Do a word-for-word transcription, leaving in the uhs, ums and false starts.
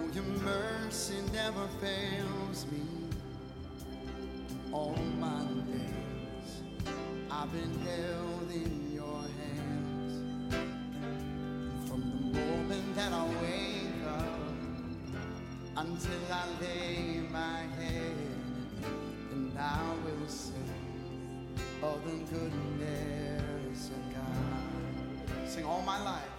your mercy never fails me. All my days I've been held in your hands. From the moment that I wake up until I lay my head, and I will sing of the goodness of God. Sing all my life.